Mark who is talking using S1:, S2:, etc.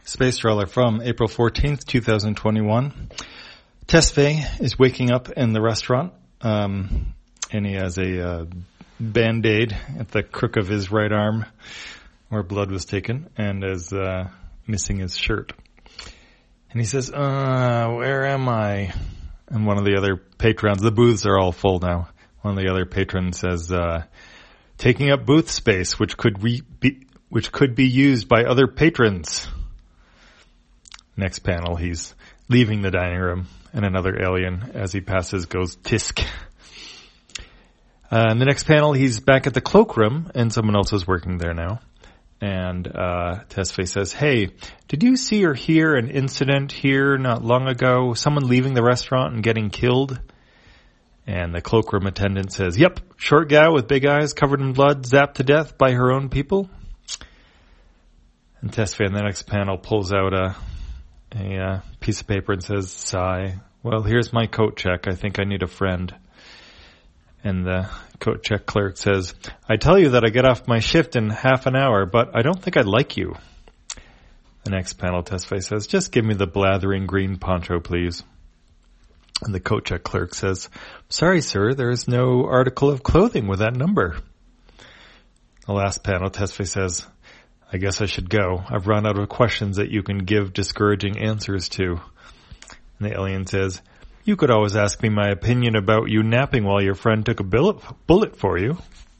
S1: Space Trawler from April 14th, 2021. Tesfaye is waking up in the restaurant, and he has a Band-Aid at the crook of his right arm where blood was taken, and is missing his shirt. And he says, where am I? And one of the other patrons, the booths are all full now. One of the other patrons says, taking up booth space, which could be used by other patrons. Next panel, he's leaving the dining room, and another alien, as he passes, goes tisk. In the next panel, he's back at the cloakroom, and someone else is working there now. And Tesfaye says, hey, did you see or hear an incident here not long ago? Someone leaving the restaurant and getting killed? And the cloakroom attendant says, yep, short gal with big eyes covered in blood, zapped to death by her own people. And Tesfaye in the next panel pulls out a piece of paper and says, sigh, well, here's my coat check. I think I need a friend. And the coat check clerk says, I tell you that I get off my shift in half an hour, but I don't think I'd like you. The next panel, Tesfaye says, just give me the blathering green poncho, please. And the coat check clerk says, sorry, sir, there is no article of clothing with that number. The last panel, Tesfaye says, I guess I should go. I've run out of questions that you can give discouraging answers to. And the alien says, you could always ask me my opinion about you napping while your friend took a bullet for you.